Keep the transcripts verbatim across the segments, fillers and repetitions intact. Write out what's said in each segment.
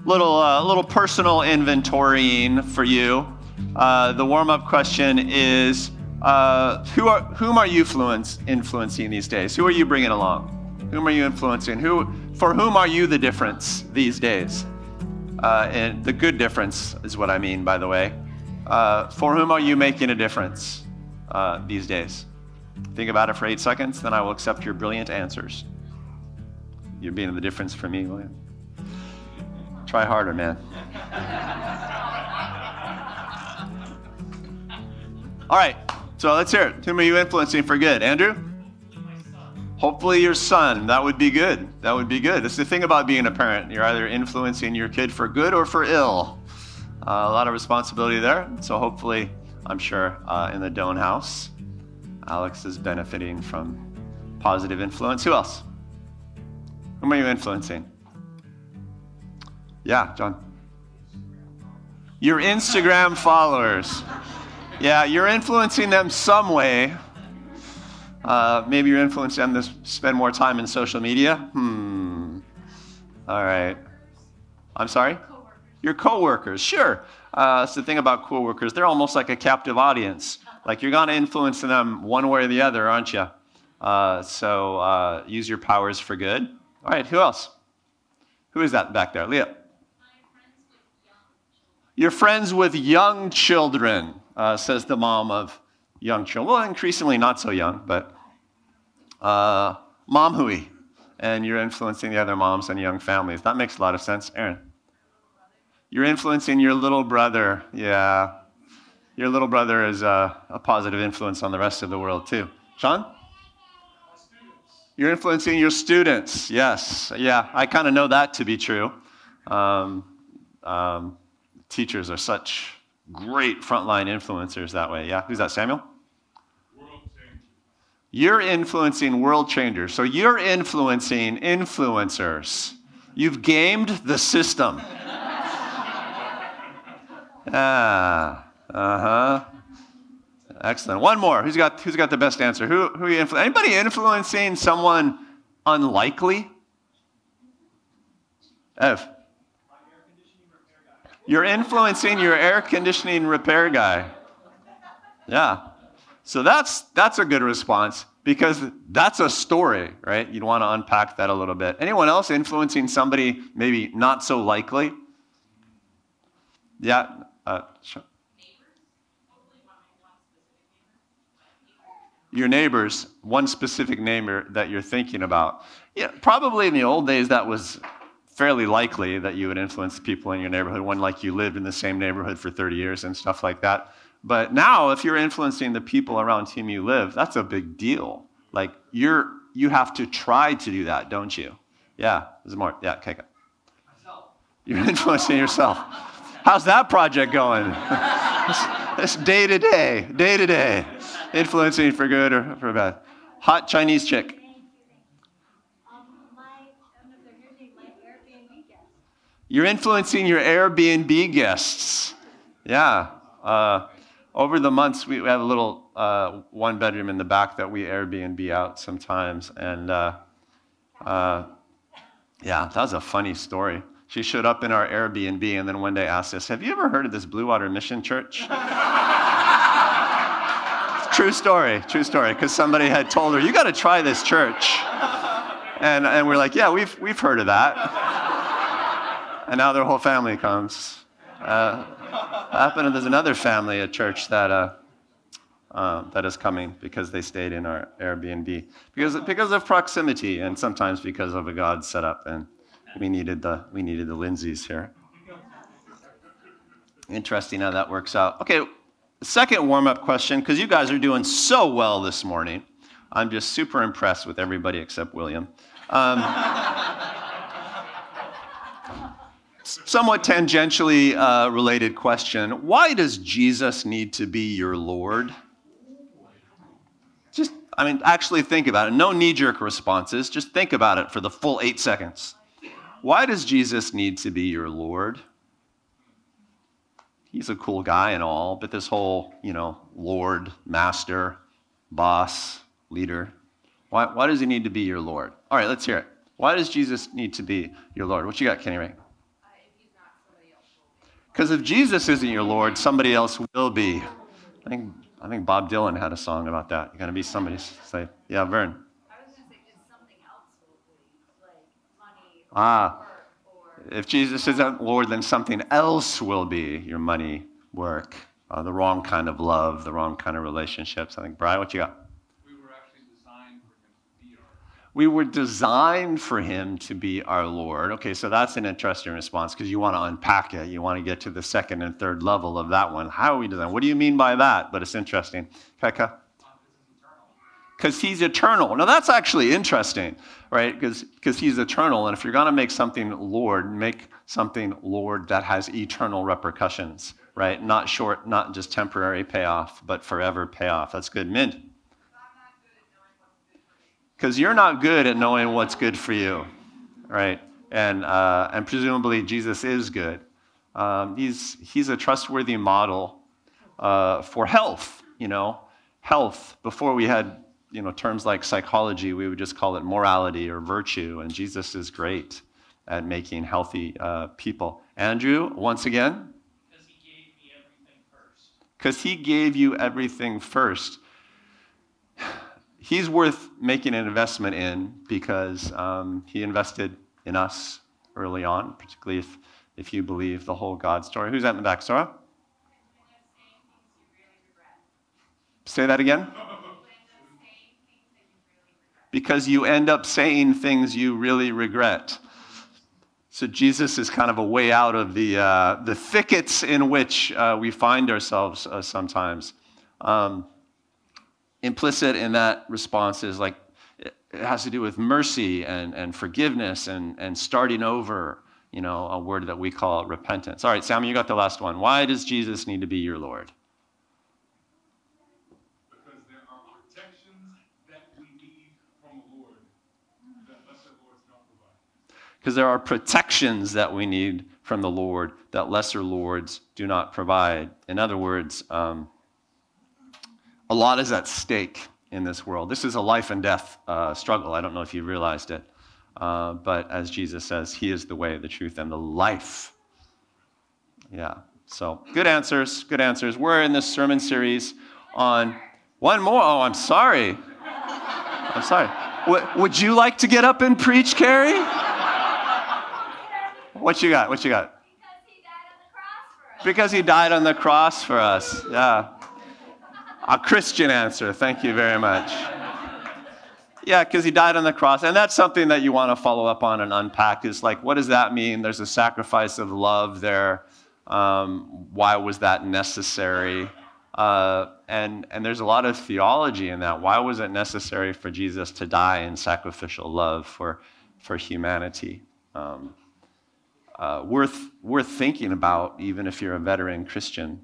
Little, uh, little personal inventorying for you. Uh, the warm-up question is, uh, who are, whom are you influence, influencing these days? Who are you bringing along? Whom are you influencing? Who, for whom are you the difference these days? Uh, and the good difference is what I mean, by the way. Uh, for whom are you making a difference uh, these days? Think about it for eight seconds, then I will accept your brilliant answers. You're being the difference for me, William. Try harder, man. All right, so let's hear it. Whom are you influencing for good? Andrew? Hopefully your son. That would be good. That would be good. That's the thing about being a parent. You're either influencing your kid for good or for ill. Uh, a lot of responsibility there. So hopefully, I'm sure, uh, in the Doan house, Alex is benefiting from positive influence. Who else? Whom are you influencing? Yeah, John. Your Instagram followers. Yeah, you're influencing them some way. Uh, maybe you're influencing them to spend more time in social media. Hmm. All right. I'm sorry? Co-workers. Your coworkers, sure. Uh, that's the thing about coworkers. They're almost like a captive audience. Like you're going to influence them one way or the other, aren't you? Uh, so uh, use your powers for good. All right, who else? Who is that back there? Leah. You're friends with young children, uh, says the mom of young children. Well, increasingly not so young, but uh, mom hooey. And you're influencing the other moms and young families. That makes a lot of sense. Aaron. You're influencing your little brother. Yeah. Your little brother is a, a positive influence on the rest of the world, too. Sean? You're influencing your students. Yes. Yeah, I kind of know that to be true. Um, um, teachers are such great frontline influencers that way. Yeah, who's that, Samuel? World changers. You're influencing world changers. So you're influencing influencers. You've gamed the system. Ah, uh-huh. Excellent. One more. Who's got who's got the best answer? Who who are you influ- Anybody influencing someone unlikely? Ev. You're influencing your air conditioning repair guy. Yeah. So that's that's a good response because that's a story, right? You'd want to unpack that a little bit. Anyone else influencing somebody maybe not so likely? Yeah. Uh, sure. Your neighbors, one specific neighbor that you're thinking about. Yeah, probably in the old days that was fairly likely that you would influence people in your neighborhood, one like you lived in the same neighborhood for thirty years and stuff like that. But now, if you're influencing the people around whom you live, that's a big deal. Like, you're, you have to try to do that, don't you? Yeah, there's more. Yeah, okay. Myself. You're influencing yourself. How's that project going? It's day to day, day to day. Influencing for good or for bad. Hot Chinese chick. You're influencing your Airbnb guests. Yeah. Uh, over the months, we have a little uh, one bedroom in the back that we Airbnb out sometimes. And uh, uh, yeah, that was a funny story. She showed up in our Airbnb and then one day asked us, have you ever heard of this Blue Water Mission Church? True story, true story, because somebody had told her, you got to try this church. And and we're like, yeah, we've we've heard of that. And now their whole family comes. Uh, happened, there's another family at church that uh, uh, that is coming because they stayed in our Airbnb. Because because of proximity and sometimes because of a God setup. And we needed the we needed the Lindsays here. Interesting how that works out. Okay. Second warm-up question, because you guys are doing so well this morning. I'm just super impressed with everybody except William. Um, somewhat tangentially uh, related question. Why does Jesus need to be your Lord? Just, I mean, actually think about it. No knee-jerk responses. Just think about it for the full eight seconds. Why does Jesus need to be your Lord? He's a cool guy and all, but this whole, you know, Lord, master, boss, leader, why, why does he need to be your Lord? All right, let's hear it. Why does Jesus need to be your Lord? What you got, Kenny Ray? Uh, if he's not Because if Jesus isn't your Lord, somebody else will be. I think I think Bob Dylan had a song about that. You're going to be somebody. Say, yeah, Vern. I was going to say, just something else will be, like money or Ah, work or... if Jesus isn't Lord, then something else will be your money, work, uh, the wrong kind of love, the wrong kind of relationships. I think, Brian, what you got? We were designed for him to be our Lord. Okay, so that's an interesting response because you want to unpack it. You want to get to the second and third level of that one. How are we designed? What do you mean by that? But it's interesting. Pekka? Because he's eternal. Now that's actually interesting, right? Because he's eternal. And if you're going to make something Lord, make something Lord that has eternal repercussions, right? Not short, not just temporary payoff, but forever payoff. That's good. Mint? Because you're not good at knowing what's good for you, right? And uh, and presumably Jesus is good. Um, he's he's a trustworthy model uh, for health. You know, health. Before we had you know terms like psychology, we would just call it morality or virtue. And Jesus is great at making healthy uh, people. Andrew, once again. Because he gave me everything first. Because he gave you everything first. He's worth making an investment in because um, he invested in us early on, particularly if, if you believe the whole God story. Who's that in the back, Sora? Say that again. Because you end up saying things you really regret. So Jesus is kind of a way out of the uh, the thickets in which uh, we find ourselves uh, sometimes. Um, Implicit in that response is like, it has to do with mercy and, and forgiveness and, and starting over, you know, a word that we call repentance. All right, Sam, you got the last one. Why does Jesus need to be your Lord? Because there are protections that we need from the Lord that lesser lords don't provide. Because there are protections that we need from the Lord that lesser lords do not provide. In other words, um, a lot is at stake in this world. This is a life and death uh, struggle. I don't know if you realized it. Uh, but as Jesus says, he is the way, the truth, and the life. Yeah. So good answers. Good answers. We're in this sermon series on one more. Oh, I'm sorry. I'm sorry. W- would you like to get up and preach, Carrie? What you got? What you got? Because he died on the cross for us. Because he died on the cross for us. Yeah. A Christian answer. Thank you very much. Yeah, because he died on the cross. And that's something that you want to follow up on and unpack is like, what does that mean? There's a sacrifice of love there. Um, why was that necessary? Uh, and, and there's a lot of theology in that. Why was it necessary for Jesus to die in sacrificial love for, for humanity? Um, uh, worth, worth thinking about, even if you're a veteran Christian.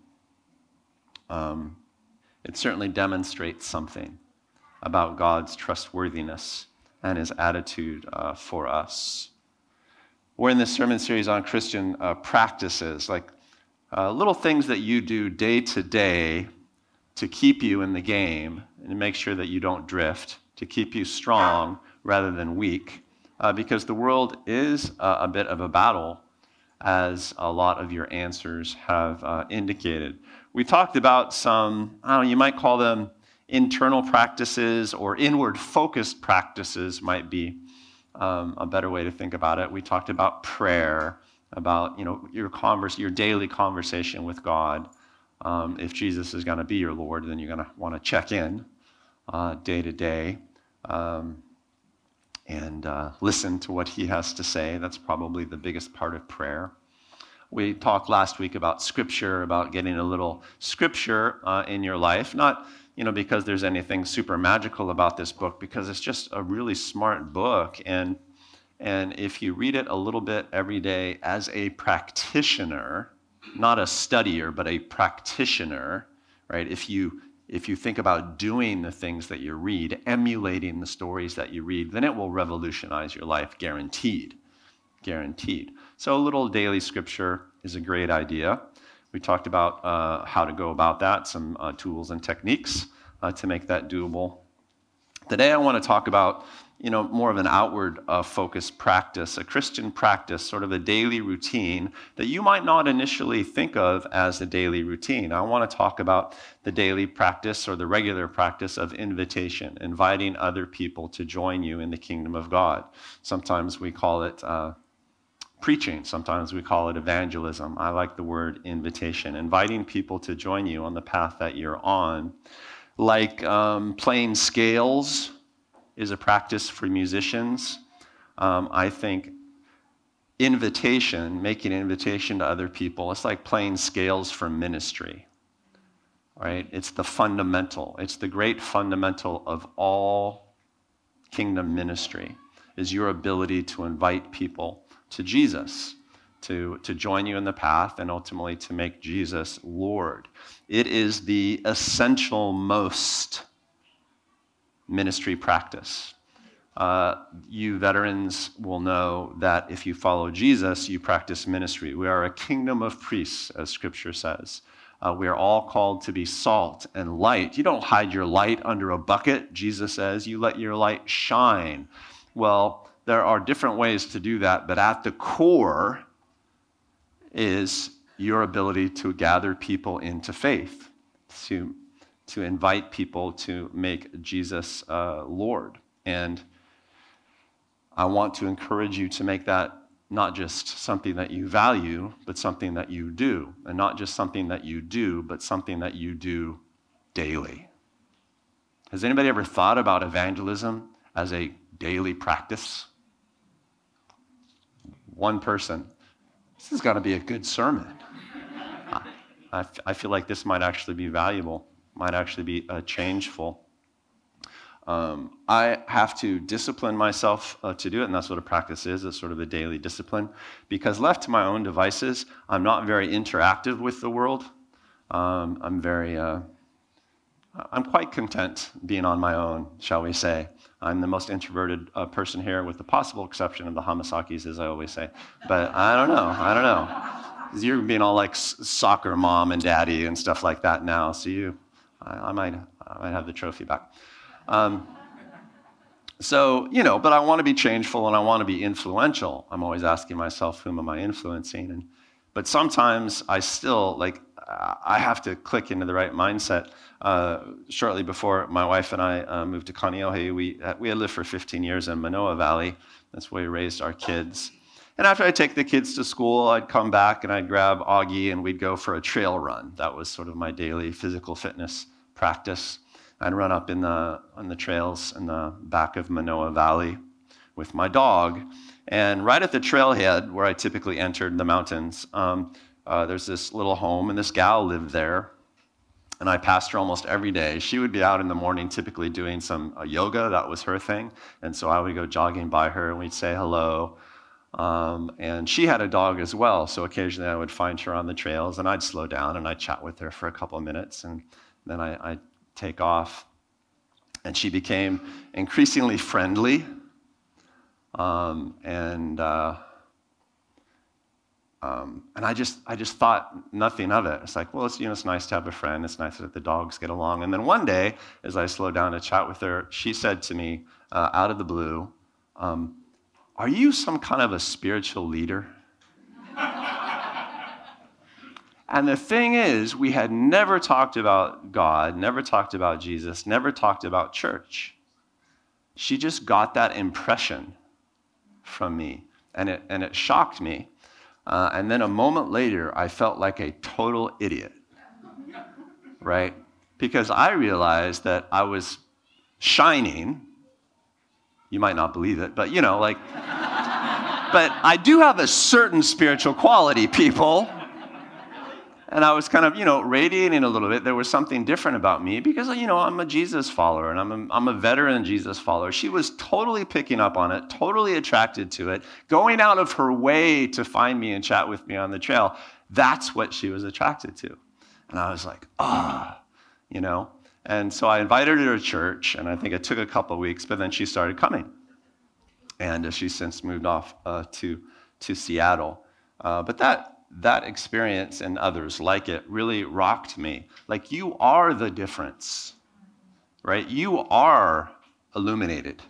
Um, It certainly demonstrates something about God's trustworthiness and his attitude uh, for us. We're in this sermon series on Christian uh, practices, like uh, little things that you do day to day to keep you in the game and to make sure that you don't drift, to keep you strong rather than weak, uh, because the world is uh, a bit of a battle, as a lot of your answers have uh, indicated. We talked about some, I don't know, you might call them internal practices or inward-focused practices might be um, a better way to think about it. We talked about prayer, about you know your converse, your daily conversation with God. Um, if Jesus is going to be your Lord, then you're going to want to check in uh, day to day um, and uh, listen to what he has to say. That's probably the biggest part of prayer. We talked last week about scripture, about getting a little scripture uh, in your life, not you know because there's anything super magical about this book, because it's just a really smart book, and and if you read it a little bit every day as a practitioner, not a studier, but a practitioner, right? If you if you think about doing the things that you read, emulating the stories that you read, then it will revolutionize your life, guaranteed. Guaranteed. So a little daily scripture is a great idea. We talked about uh, how to go about that, some uh, tools and techniques uh, to make that doable. Today I want to talk about you know, more of an outward uh, focused practice, a Christian practice, sort of a daily routine that you might not initially think of as a daily routine. I want to talk about the daily practice or the regular practice of invitation, inviting other people to join you in the kingdom of God. Sometimes we call it uh, preaching. Sometimes we call it evangelism. I like the word invitation, inviting people to join you on the path that you're on. Like um, playing scales is a practice for musicians. Um, I think invitation, making an invitation to other people, it's like playing scales for ministry, right? It's the fundamental. It's the great fundamental of all kingdom ministry, is your ability to invite people to Jesus, to, to join you in the path, and ultimately to make Jesus Lord. It is the essential most ministry practice. Uh, you veterans will know that if you follow Jesus, you practice ministry. We are a kingdom of priests, as Scripture says. Uh, we are all called to be salt and light. You don't hide your light under a bucket, Jesus says. You let your light shine. Well, there are different ways to do that, but at the core is your ability to gather people into faith, to, to invite people to make Jesus uh, Lord. And I want to encourage you to make that not just something that you value, but something that you do. And not just something that you do, but something that you do daily. Has anybody ever thought about evangelism as a daily practice? One person. This has got to be a good sermon. I, I feel like this might actually be valuable, might actually be uh, changeful. Um, I have to discipline myself uh, to do it, and that's what a practice is. It's sort of a daily discipline. Because left to my own devices, I'm not very interactive with the world. Um, I'm very, uh, I'm quite content being on my own, shall we say. I'm the most introverted uh, person here, with the possible exception of the Hamasakis, as I always say. But I don't know, I don't know. You're being all like s- soccer mom and daddy and stuff like that now, so you, I, I might, I might have the trophy back. Um, so, you know, but I want to be changeful and I want to be influential. I'm always asking myself, whom am I influencing? And, but sometimes I still, like, I have to click into the right mindset. Uh, shortly before my wife and I uh, moved to Kaneohe, we, we had lived for fifteen years in Manoa Valley. That's where we raised our kids. And after I'd take the kids to school, I'd come back and I'd grab Augie and we'd go for a trail run. That was sort of my daily physical fitness practice. I'd run up in the on the trails in the back of Manoa Valley with my dog. And right at the trailhead where I typically entered the mountains, um, uh, there's this little home, and this gal lived there. And I passed her almost every day. She would be out in the morning typically doing some uh, yoga. That was her thing. And so I would go jogging by her and we'd say hello. Um, and she had a dog as well. So occasionally I would find her on the trails and I'd slow down and I'd chat with her for a couple of minutes. And then I, I'd take off. And she became increasingly friendly. Um, and uh, um, and I just I just thought nothing of it. It's like, well, it's, you know, it's nice to have a friend. It's nice that the dogs get along. And then one day, as I slowed down to chat with her, she said to me, uh, out of the blue, um, "Are you some kind of a spiritual leader?" And the thing is, we had never talked about God, never talked about Jesus, never talked about church. She just got that impression from me, and it and it shocked me. Uh, and then a moment later, I felt like a total idiot, right? Because I realized that I was shining. You might not believe it, but you know, like, but I do have a certain spiritual quality, people. And I was kind of, you know, radiating a little bit. There was something different about me because, you know, I'm a Jesus follower and I'm a, I'm a veteran Jesus follower. She was totally picking up on it, totally attracted to it, going out of her way to find me and chat with me on the trail. That's what she was attracted to. And I was like, ah, you know. And so I invited her to church, and I think it took a couple of weeks, but then she started coming. And uh, she's since moved off uh, to, to Seattle. Uh, but that... That experience and others like it really rocked me. Like, you are the difference, right? You are illuminated.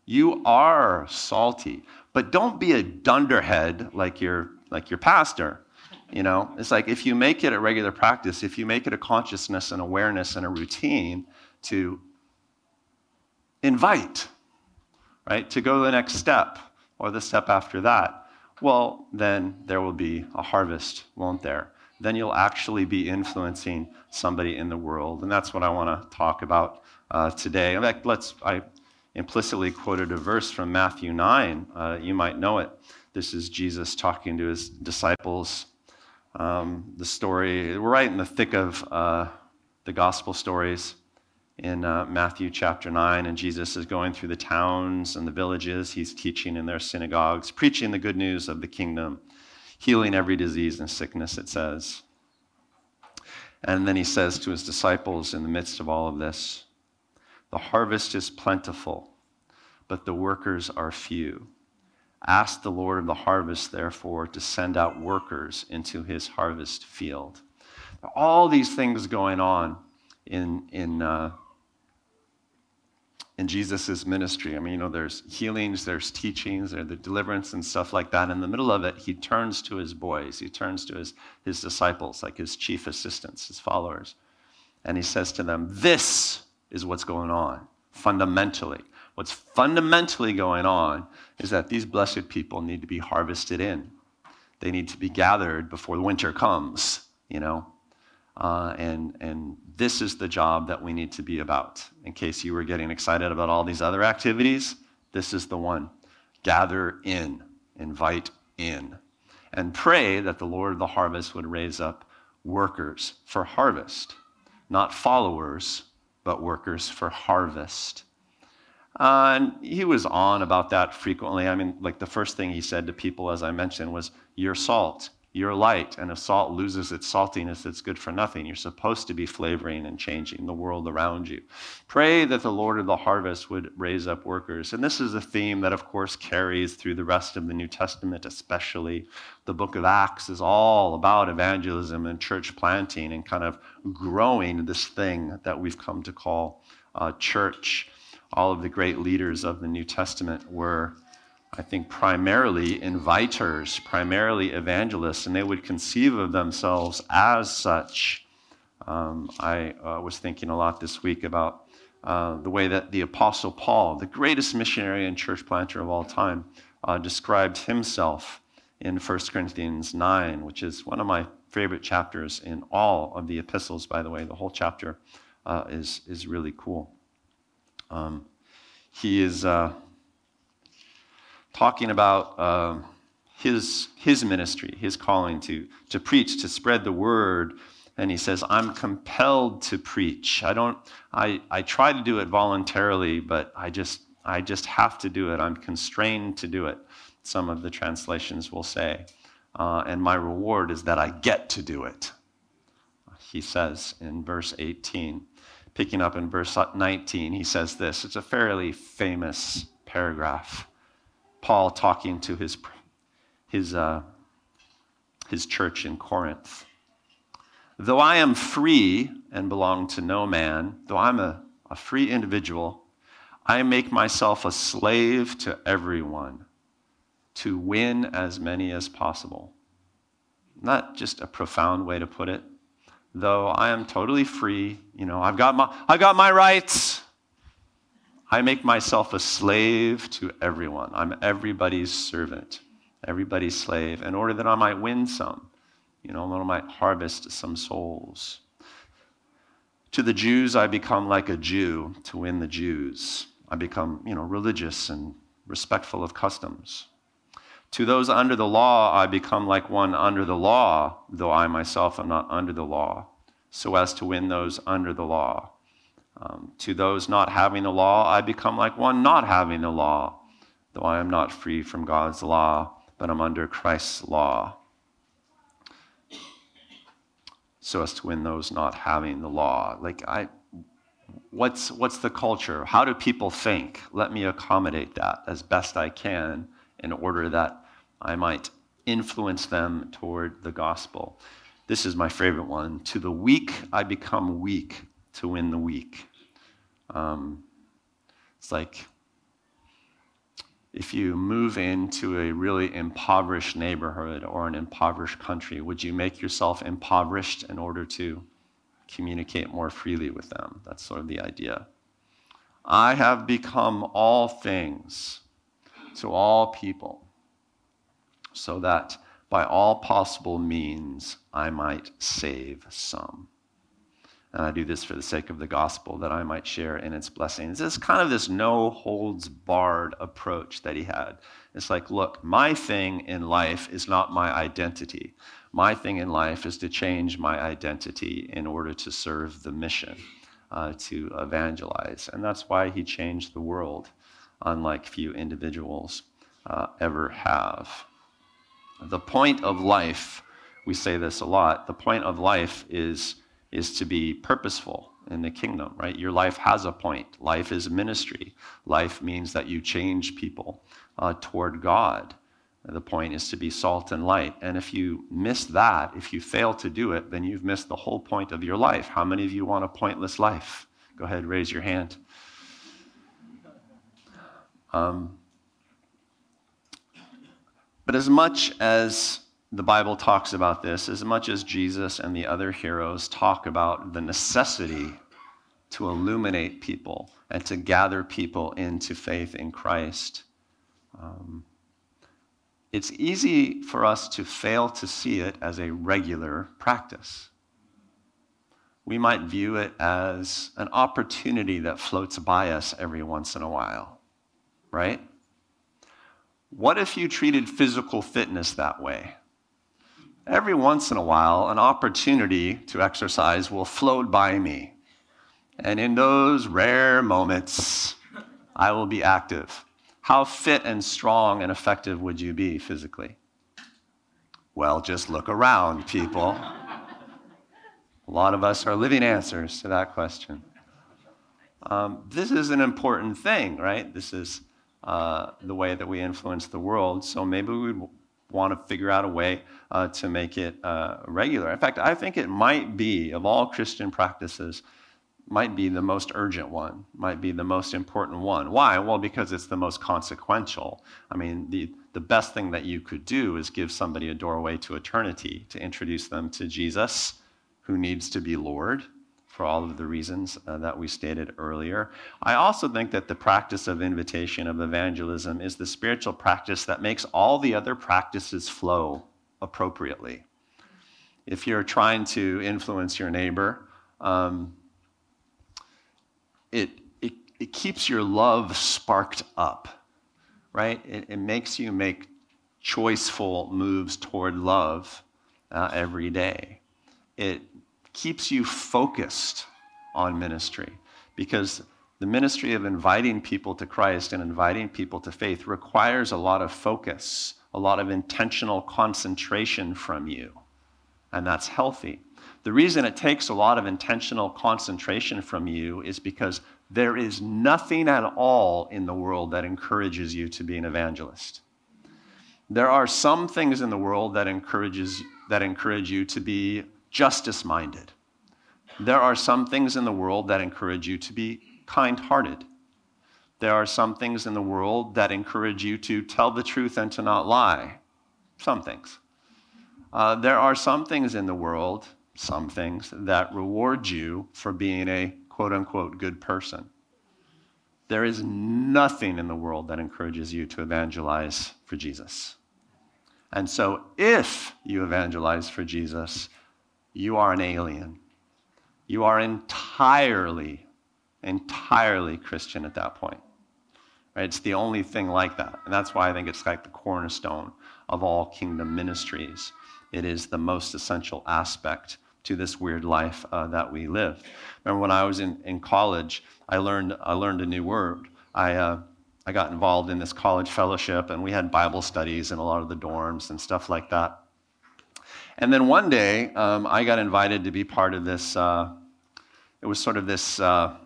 You are salty, but don't be a dunderhead like your like your pastor. You know, it's like if you make it a regular practice, if you make it a consciousness and awareness and a routine to invite, right, to go to the next step or the step after that, well, then there will be a harvest, won't there? Then you'll actually be influencing somebody in the world, and that's what I want to talk about uh, today. In fact, let's. I implicitly quoted a verse from Matthew nine. Uh, you might know it. This is Jesus talking to his disciples. Um, the story, we're right in the thick of uh, the gospel stories in uh, Matthew chapter nine, and Jesus is going through the towns and the villages. He's teaching in their synagogues, preaching the good news of the kingdom, healing every disease and sickness, it says. And then he says to his disciples in the midst of all of this, the harvest is plentiful, but the workers are few. Ask the Lord of the harvest, therefore, to send out workers into his harvest field. All these things going on in in uh, in Jesus' ministry. I mean, you know, there's healings, there's teachings, there's the deliverance and stuff like that. In the middle of it, he turns to his boys. He turns to his, his disciples, like his chief assistants, his followers. And he says to them, this is what's going on, fundamentally. What's fundamentally going on is that these blessed people need to be harvested in. They need to be gathered before the winter comes, you know. Uh, and and this is the job that we need to be about. In case you were getting excited about all these other activities, this is the one. Gather in, invite in, and pray that the Lord of the harvest would raise up workers for harvest, not followers, but workers for harvest. Uh, and he was on about that frequently. I mean, like the first thing he said to people, as I mentioned, was, you're salt, you're light, and if salt loses its saltiness, it's good for nothing. You're supposed to be flavoring and changing the world around you. Pray that the Lord of the harvest would raise up workers. And this is a theme that, of course, carries through the rest of the New Testament, especially. The book of Acts is all about evangelism and church planting and kind of growing this thing that we've come to call uh, church. All of the great leaders of the New Testament were, I think, primarily inviters, primarily evangelists, and they would conceive of themselves as such. Um, I uh, was thinking a lot this week about uh, the way that the Apostle Paul, the greatest missionary and church planter of all time, uh, described himself in First Corinthians nine, which is one of my favorite chapters in all of the epistles, by the way. The whole chapter uh, is, is really cool. Um, he is uh, talking about uh, his his ministry, his calling to to preach, to spread the word, and he says, "I'm compelled to preach. I don't. I I try to do it voluntarily, but I just I just have to do it. I'm constrained to do it." Some of the translations will say, uh, "And my reward is that I get to do it." He says in verse eighteen. Picking up in verse nineteen, he says this. It's a fairly famous paragraph. Paul talking to his his uh, his church in Corinth. Though I am free and belong to no man, though I'm a, a free individual, I make myself a slave to everyone to win as many as possible. Not just a profound way to put it. Though I am totally free, you know, I've got my, I got my rights. I make myself a slave to everyone. I'm everybody's servant, everybody's slave, in order that I might win some, you know, that I might harvest some souls. To the Jews, I become like a Jew to win the Jews. I become, you know, religious and respectful of customs. To those under the law, I become like one under the law, though I myself am not under the law, so as to win those under the law. Um, to those not having the law, I become like one not having the law, though I am not free from God's law, but I'm under Christ's law, so as to win those not having the law. Like, I, what's what's the culture? How do people think? Let me accommodate that as best I can in order that I might influence them toward the gospel. This is my favorite one. To the weak, I become weak to win the weak. Um, it's like if you move into a really impoverished neighborhood or an impoverished country, would you make yourself impoverished in order to communicate more freely with them? That's sort of the idea. I have become all things to all people, so that by all possible means I might save some. And I do this for the sake of the gospel, that I might share in its blessings. It's kind of this no-holds-barred approach that he had. It's like, look, my thing in life is not my identity. My thing in life is to change my identity in order to serve the mission, uh, to evangelize. And that's why he changed the world, unlike few individuals uh, ever have. The point of life, we say this a lot, the point of life is is to be purposeful in the kingdom, right? Your life has a point. Life is ministry. Life means that you change people uh, toward God. The point is to be salt and light. And if you miss that, if you fail to do it, then you've missed the whole point of your life. How many of you want a pointless life? Go ahead, raise your hand. Um, but as much as the Bible talks about this, as much as Jesus and the other heroes talk about the necessity to illuminate people and to gather people into faith in Christ, um, it's easy for us to fail to see it as a regular practice. We might view it as an opportunity that floats by us every once in a while, right? What if you treated physical fitness that way? Every once in a while, an opportunity to exercise will float by me. And in those rare moments, I will be active. How fit and strong and effective would you be physically? Well, just look around, people. A lot of us are living answers to that question. Um, this is an important thing, right? This is uh, the way that we influence the world. So maybe we would want to figure out a way uh, to make it uh, regular. In fact, I think it might be, of all Christian practices, might be the most urgent one, might be the most important one. Why? Well, because it's the most consequential. I mean, the, the best thing that you could do is give somebody a doorway to eternity, to introduce them to Jesus, who needs to be Lord, for all of the reasons uh, that we stated earlier. I also think that the practice of invitation, of evangelism, is the spiritual practice that makes all the other practices flow appropriately. If you're trying to influence your neighbor, um, it, it, it keeps your love sparked up, right? It, it makes you make choiceful moves toward love uh, every day. It keeps you focused on ministry, because the ministry of inviting people to Christ and inviting people to faith requires a lot of focus, a lot of intentional concentration from you, and that's healthy. The reason it takes a lot of intentional concentration from you is because there is nothing at all in the world that encourages you to be an evangelist. There are some things in the world that encourages that encourage you to be justice-minded. There are some things in the world that encourage you to be kind-hearted. There are some things in the world that encourage you to tell the truth and to not lie. Some things. Uh, there are some things in the world, some things, that reward you for being a quote-unquote good person. There is nothing in the world that encourages you to evangelize for Jesus. And so if you evangelize for Jesus, you are an alien. You are entirely, entirely Christian at that point. Right? It's the only thing like that. And that's why I think it's like the cornerstone of all kingdom ministries. It is the most essential aspect to this weird life uh, that we live. Remember when I was in, in college, I learned I learned a new word. I uh, I got involved in this college fellowship, and we had Bible studies in a lot of the dorms and stuff like that. And then one day, um, I got invited to be part of this, uh, it was sort of this uh,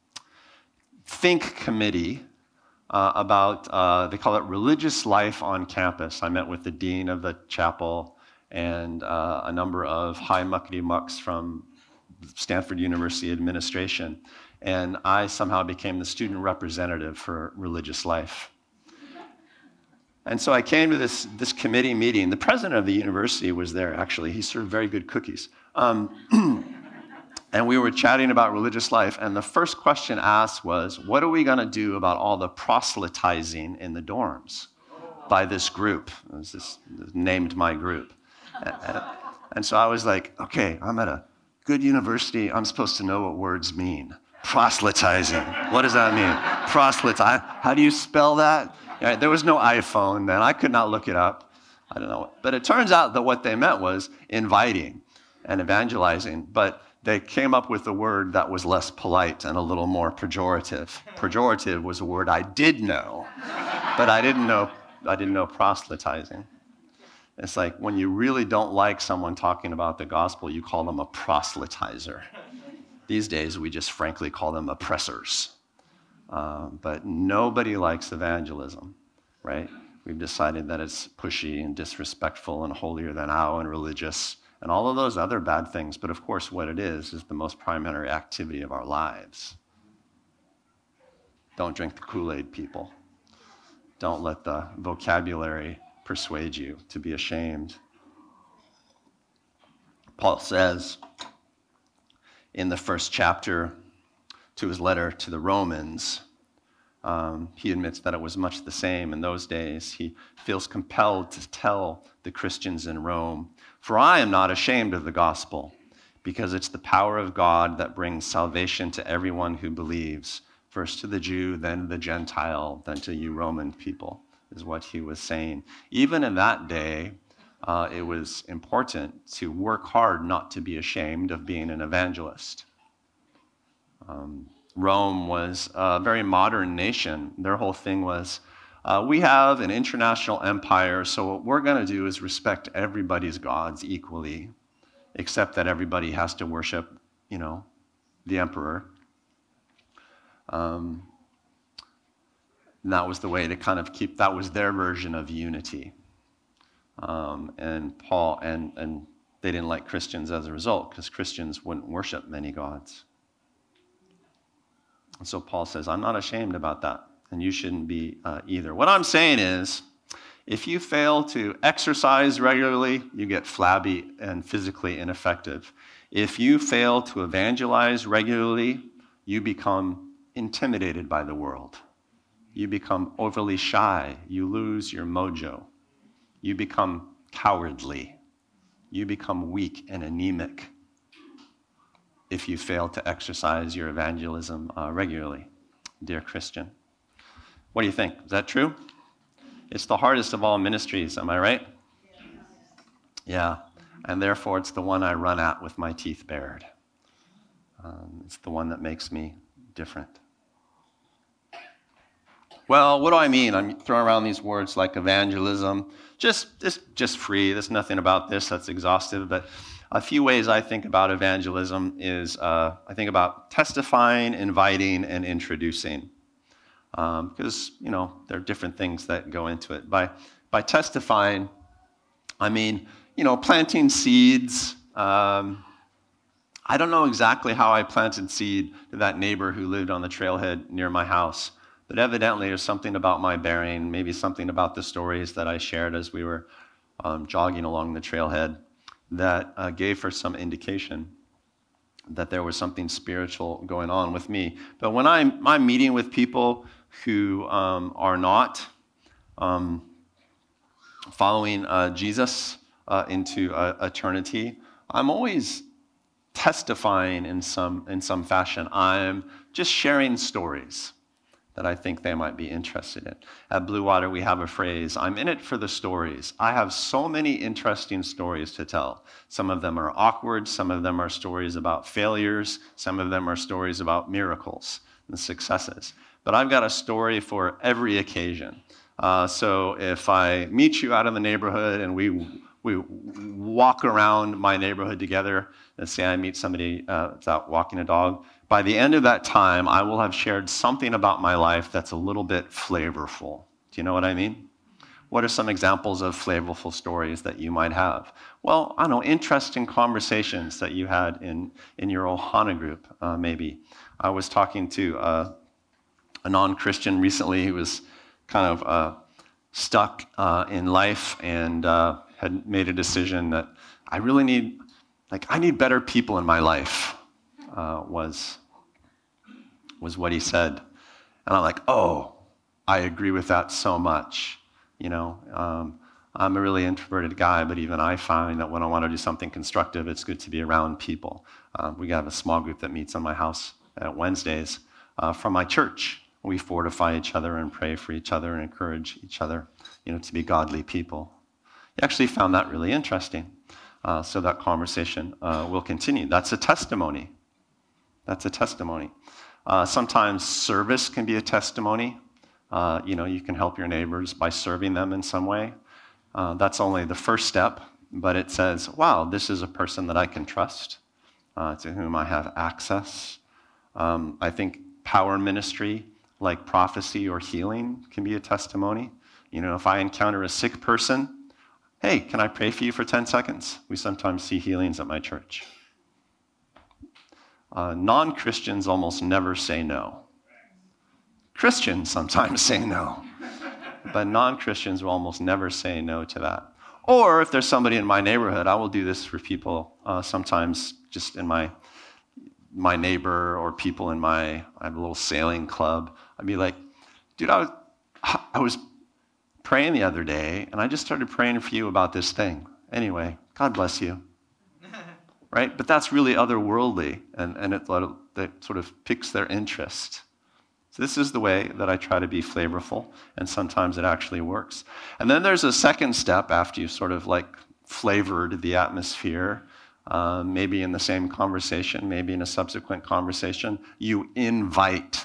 think committee uh, about, uh, they call it religious life on campus. I met with the dean of the chapel and uh, a number of high muckety-mucks from Stanford University administration. And I somehow became the student representative for religious life. And so I came to this, this committee meeting. The president of the university was there, actually. He served very good cookies. Um, and we were chatting about religious life, and the first question asked was, what are we going to do about all the proselytizing in the dorms by this group? It was this, named my group. And, and so I was like, okay, I'm at a good university. I'm supposed to know what words mean. Proselytizing. What does that mean? Proselytize. How do you spell that? Yeah, there was no iPhone then. I could not look it up. I don't know. But it turns out that what they meant was inviting and evangelizing. But they came up with a word that was less polite and a little more pejorative. Pejorative was a word I did know, but I didn't know, I didn't know proselytizing. It's like when you really don't like someone talking about the gospel, you call them a proselytizer. These days, we just frankly call them oppressors. Um, but nobody likes evangelism, right? We've decided that it's pushy and disrespectful and holier than thou and religious and all of those other bad things. But of course, what it is is the most primary activity of our lives. Don't drink the Kool-Aid, people. Don't let the vocabulary persuade you to be ashamed. Paul says in the first chapter to his letter to the Romans, um, he admits that it was much the same in those days. He feels compelled to tell the Christians in Rome, "For I am not ashamed of the gospel, because it's the power of God that brings salvation to everyone who believes, first to the Jew, then the Gentile, then to you Roman people," is what he was saying. Even in that day, uh, it was important to work hard not to be ashamed of being an evangelist. Um, Rome was a very modern nation. Their whole thing was, uh, we have an international empire, so what we're going to do is respect everybody's gods equally, except that everybody has to worship, you know, the emperor. Um, and that was the way to kind of keep, that was their version of unity. Um, and Paul, and, and they didn't like Christians as a result, because Christians wouldn't worship many gods. And so Paul says, I'm not ashamed about that, and you shouldn't be uh, either. What I'm saying is, if you fail to exercise regularly, you get flabby and physically ineffective. If you fail to evangelize regularly, you become intimidated by the world. You become overly shy. You lose your mojo. You become cowardly. You become weak and anemic if you fail to exercise your evangelism uh, regularly, dear Christian. What do you think? Is that true? It's the hardest of all ministries, am I right? Yeah, and therefore it's the one I run at with my teeth bared. Um, it's the one that makes me different. Well, what do I mean? I'm throwing around these words like evangelism. Just, just, just free. There's nothing about this that's exhaustive, but a few ways I think about evangelism is uh, I think about testifying, inviting, and introducing. Because, um, you know, there are different things that go into it. By, by testifying, I mean, you know, planting seeds. Um, I don't know exactly how I planted seed to that neighbor who lived on the trailhead near my house. But evidently there's something about my bearing, maybe something about the stories that I shared as we were um, jogging along the trailhead that uh, gave her some indication that there was something spiritual going on with me. But when I'm, I'm meeting with people who um, are not um, following uh, Jesus uh, into uh, eternity, I'm always testifying in some, in some fashion. I'm just sharing stories that I think they might be interested in. At Blue Water, we have a phrase, I'm in it for the stories. I have so many interesting stories to tell. Some of them are awkward, some of them are stories about failures, some of them are stories about miracles and successes. But I've got a story for every occasion. Uh, so if I meet you out in the neighborhood and we we walk around my neighborhood together, let's say I meet somebody uh, that's out walking a dog, by the end of that time, I will have shared something about my life that's a little bit flavorful. Do you know what I mean? What are some examples of flavorful stories that you might have? Well, I don't know, interesting conversations that you had in, in your Ohana group, uh, maybe. I was talking to uh, a non-Christian recently who was kind of uh, stuck uh, in life and uh, had made a decision that I really need, like, I need better people in my life, uh, was, was what he said. And I'm like, oh, I agree with that so much. You know, um, I'm a really introverted guy, but even I find that when I want to do something constructive, it's good to be around people. Uh, we have a small group that meets on my house at Wednesdays uh, from my church. We fortify each other and pray for each other and encourage each other, you know, to be godly people. He actually found that really interesting. Uh, so that conversation uh, will continue. That's a testimony. That's a testimony. Uh, sometimes service can be a testimony. Uh, you know, you can help your neighbors by serving them in some way. Uh, that's only the first step, but it says, wow, this is a person that I can trust, uh, to whom I have access. Um, I think power ministry, like prophecy or healing, can be a testimony. You know, if I encounter a sick person, hey, can I pray for you for ten seconds? We sometimes see healings at my church. Uh, non-Christians almost never say no. Christians sometimes say no, but non-Christians will almost never say no to that. Or if there's somebody in my neighborhood, I will do this for people uh, sometimes just in my my neighbor or people in my, I have a little sailing club. I'd be like, dude, I was, I was praying the other day, and I just started praying for you about this thing. Anyway, God bless you. Right? But that's really otherworldly, and, and it, it sort of piques their interest. So this is the way that I try to be flavorful, and sometimes it actually works. And then there's a second step after you've sort of like flavored the atmosphere, uh, maybe in the same conversation, maybe in a subsequent conversation, you invite.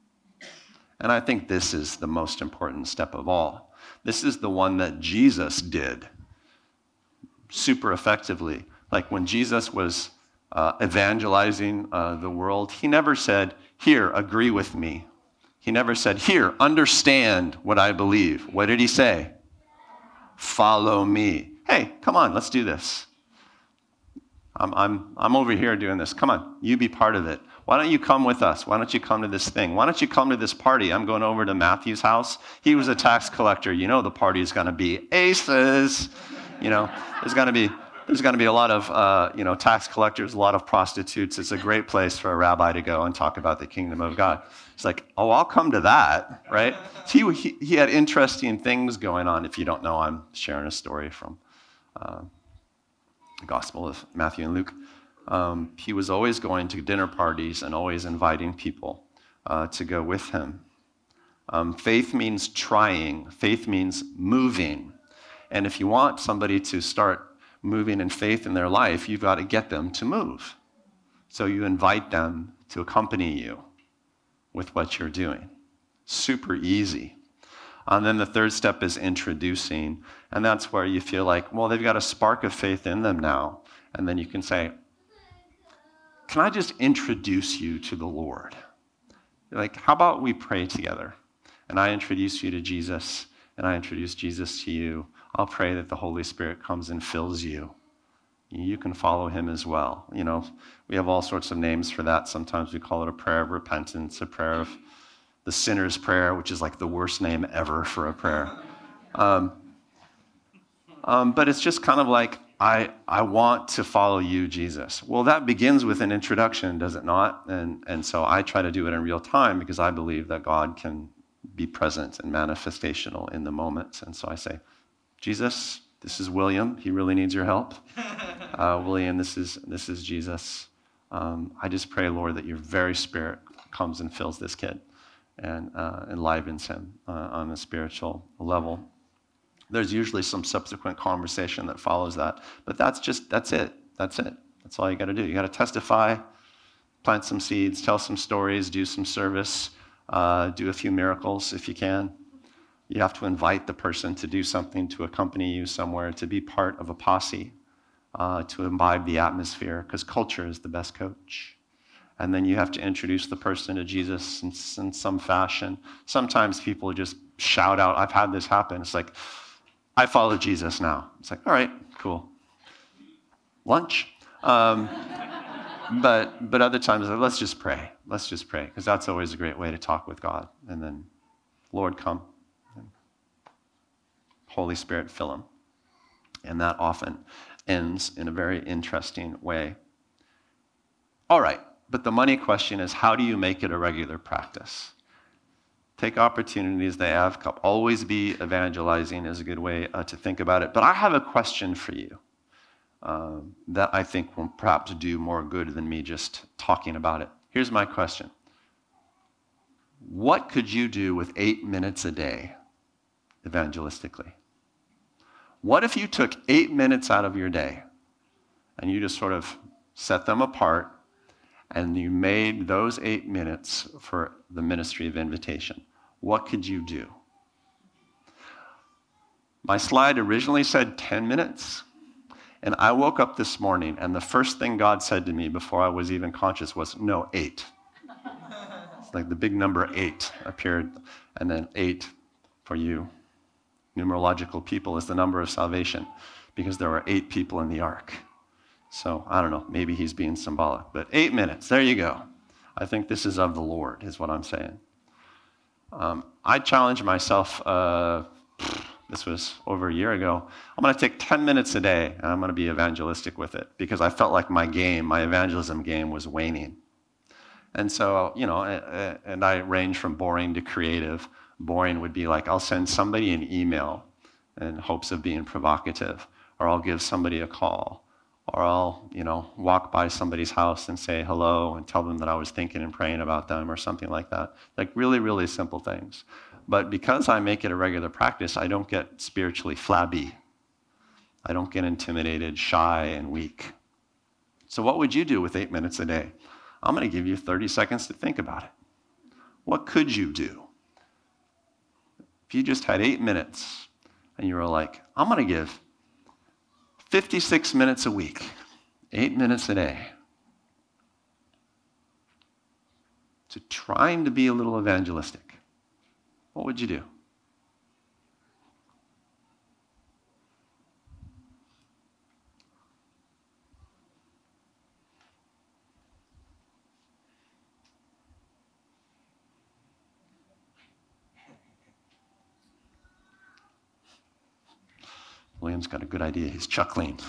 And I think this is the most important step of all. This is the one that Jesus did super effectively. Like when Jesus was uh, evangelizing uh, the world, he never said, here, agree with me. He never said, here, understand what I believe. What did he say? Follow me. Hey, come on, let's do this. I'm, I'm, I'm over here doing this. Come on, you be part of it. Why don't you come with us? Why don't you come to this thing? Why don't you come to this party? I'm going over to Matthew's house. He was a tax collector. You know the party is going to be aces. You know, there's going to be there's going to be a lot of uh, you know tax collectors, a lot of prostitutes. It's a great place for a rabbi to go and talk about the kingdom of God. It's like, oh, I'll come to that, right? He he, he had interesting things going on. If you don't know, I'm sharing a story from uh, the Gospel of Matthew and Luke. Um, he was always going to dinner parties and always inviting people uh, to go with him. Um, faith means trying. Faith means moving. And if you want somebody to start moving in faith in their life, you've got to get them to move. So you invite them to accompany you with what you're doing. Super easy. And then the third step is introducing. And that's where you feel like, well, they've got a spark of faith in them now. And then you can say, can I just introduce you to the Lord? Like, how about we pray together? And I introduce you to Jesus, and I introduce Jesus to you. I'll pray that the Holy Spirit comes and fills you. You can follow him as well. You know, we have all sorts of names for that. Sometimes we call it a prayer of repentance, a prayer of the sinner's prayer, which is like the worst name ever for a prayer. Um, um, but it's just kind of like, I, I want to follow you, Jesus. Well, that begins with an introduction, does it not? And, and so I try to do it in real time because I believe that God can be present and manifestational in the moment. And so I say, Jesus, this is William. He really needs your help. Uh, William, this is this is Jesus. Um, I just pray, Lord, that your very Spirit comes and fills this kid and uh, enlivens him uh, on a spiritual level. There's usually some subsequent conversation that follows that, but that's just, that's it. That's it. That's all you got to do. You got to testify, plant some seeds, tell some stories, do some service, uh, do a few miracles if you can. You have to invite the person to do something, to accompany you somewhere, to be part of a posse, uh, to imbibe the atmosphere, because culture is the best coach. And then you have to introduce the person to Jesus in, in some fashion. Sometimes people just shout out, I've had this happen. It's like, I follow Jesus now. It's like, all right, cool. Lunch? Um, but but other times, let's just pray. Let's just pray, because that's always a great way to talk with God. And then, Lord, come. Holy Spirit fill them. And that often ends in a very interesting way. All right, but the money question is, how do you make it a regular practice? Take opportunities they have. Always be evangelizing is a good way uh, to think about it. But I have a question for you uh, that I think will perhaps do more good than me just talking about it. Here's my question. What could you do with eight minutes a day evangelistically? What if you took eight minutes out of your day and you just sort of set them apart and you made those eight minutes for the ministry of invitation? What could you do? My slide originally said ten minutes, and I woke up this morning and the first thing God said to me before I was even conscious was, no, eight. It's like the big number eight appeared, and then eight for you numerological people is the number of salvation, because there were eight people in the ark. So I don't know, maybe he's being symbolic, but eight minutes, there you go. I think this is of the Lord, is what I'm saying. Um, I challenged myself, uh, this was over a year ago, I'm going to take ten minutes a day, and I'm going to be evangelistic with it, because I felt like my game, my evangelism game was waning. And so, you know, and I range from boring to creative. Boring would be like, I'll send somebody an email in hopes of being provocative, or I'll give somebody a call, or I'll, you know, walk by somebody's house and say hello and tell them that I was thinking and praying about them, or something like that. Like really, really simple things. But because I make it a regular practice, I don't get spiritually flabby. I don't get intimidated, shy, and weak. So what would you do with eight minutes a day? I'm going to give you thirty seconds to think about it. What could you do? If you just had eight minutes and you were like, I'm going to give fifty-six minutes a week, eight minutes a day, to trying to be a little evangelistic, what would you do? William's got a good idea. He's chuckling.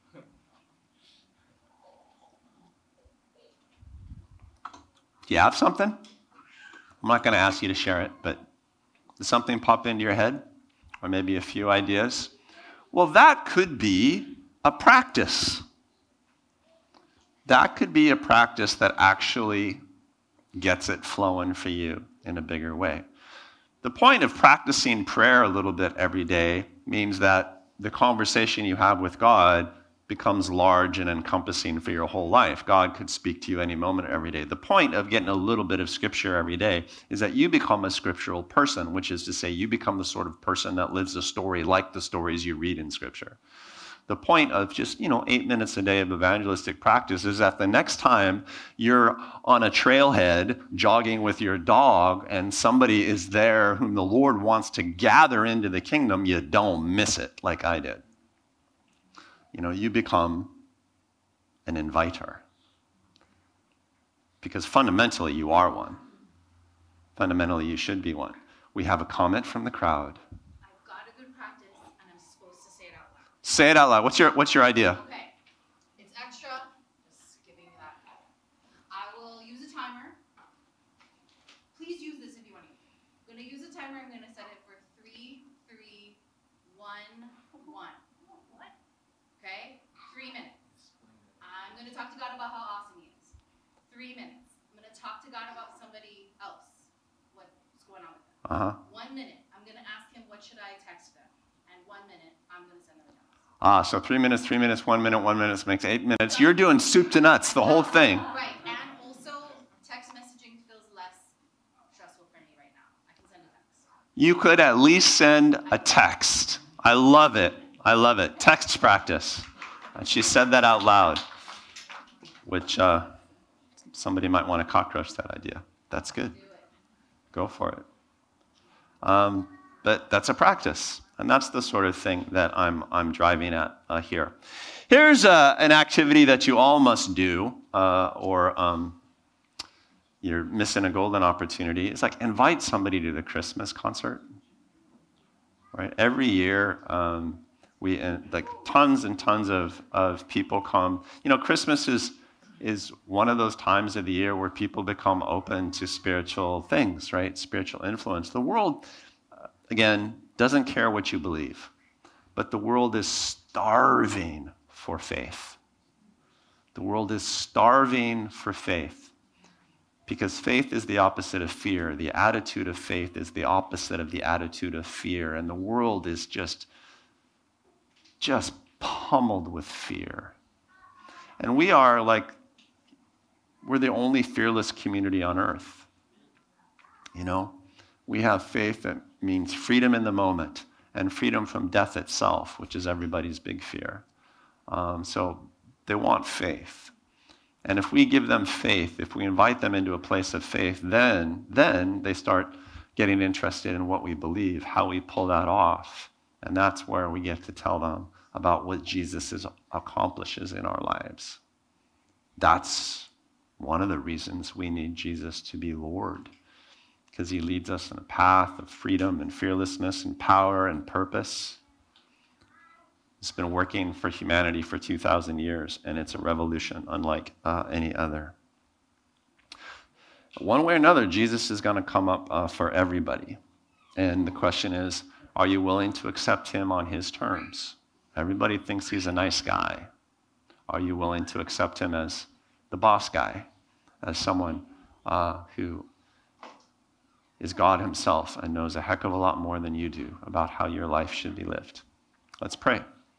Do you have something? I'm not going to ask you to share it, but did something pop into your head? Or maybe a few ideas? Well, that could be a practice. That could be a practice that actually gets it flowing for you in a bigger way. The point of practicing prayer a little bit every day means that the conversation you have with God becomes large and encompassing for your whole life. God could speak to you any moment every day. The point of getting a little bit of scripture every day is that you become a scriptural person, which is to say you become the sort of person that lives a story like the stories you read in scripture. The point of just, you know, eight minutes a day of evangelistic practice is that the next time you're on a trailhead jogging with your dog and somebody is there whom the Lord wants to gather into the kingdom, you don't miss it like I did. You know, you become an inviter. Because fundamentally, you are one. Fundamentally, you should be one. We have a comment from the crowd. I've got a good practice, and I'm supposed to say it out loud. Say it out loud. What's your What's your idea? Okay. It's extra. Just giving you that. I will use a timer. Please use this if you want to. I'm going to use a timer. I'm going to set it for three, three, one, one. What? Okay? Three minutes. I'm going to talk to God about how awesome He is. Three minutes. I'm going to talk to God about somebody else. What's going on with them. Uh-huh. One minute. I'm going to ask Him, what should I text them? And one minute, I'm going to send them a text. Ah, so three minutes, three minutes, one minute, one minute makes eight minutes. You're doing soup to nuts, the whole thing. Right, and also text messaging feels less stressful for me right now. I can send a text. You could at least send a text. I love it. I love it. Text practice. And she said that out loud, which uh, somebody might want to cockroach that idea. That's good. Do it. Go for it. Um, but that's a practice. And that's the sort of thing that I'm I'm driving at uh, here. Here's uh, an activity that you all must do, uh, or um, you're missing a golden opportunity. It's like invite somebody to the Christmas concert. right? Every year, um, we uh, like tons and tons of, of people come. You know, Christmas is is one of those times of the year where people become open to spiritual things, right? Spiritual influence. The world, uh, again, doesn't care what you believe, but the world is starving for faith. The world is starving for faith because faith is the opposite of fear. The attitude of faith is the opposite of the attitude of fear, and the world is just, just pummeled with fear. And we are like, we're the only fearless community on earth. You know, we have faith that means freedom in the moment and freedom from death itself, which is everybody's big fear. Um, so they want faith. And if we give them faith, if we invite them into a place of faith, then, then they start getting interested in what we believe, how we pull that off. And that's where we get to tell them about what Jesus is, accomplishes in our lives. That's one of the reasons we need Jesus to be Lord, because he leads us in a path of freedom and fearlessness and power and purpose. It's been working for humanity for two thousand years, and it's a revolution unlike uh, any other. One way or another, Jesus is going to come up uh, for everybody. And the question is, are you willing to accept him on his terms? Everybody thinks he's a nice guy. Are you willing to accept him as the boss guy, as someone uh, who is God himself and knows a heck of a lot more than you do about how your life should be lived? Let's pray.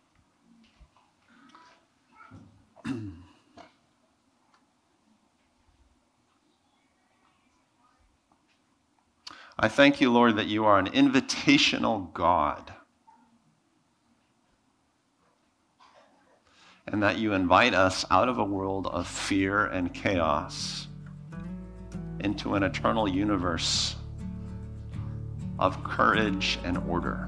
I thank you, Lord, that you are an invitational God, and that you invite us out of a world of fear and chaos into an eternal universe of courage and order.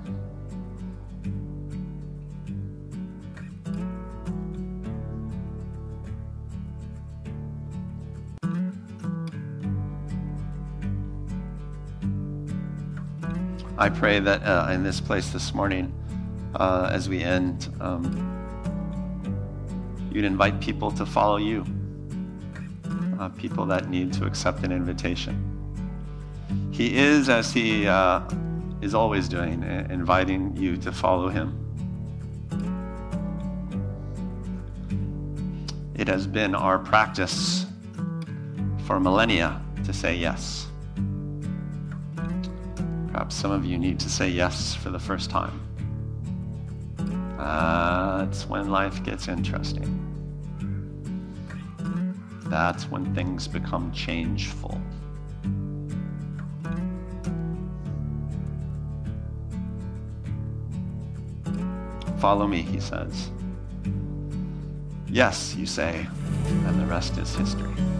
I pray that uh, in this place this morning, uh, as we end, um, you'd invite people to follow you, uh, people that need to accept an invitation. He is, as he uh, is always doing, inviting you to follow him. It has been our practice for millennia to say yes. Perhaps some of you need to say yes for the first time. That's when life gets interesting. That's when things become changeful. Follow me, he says. Yes, you say, and the rest is history.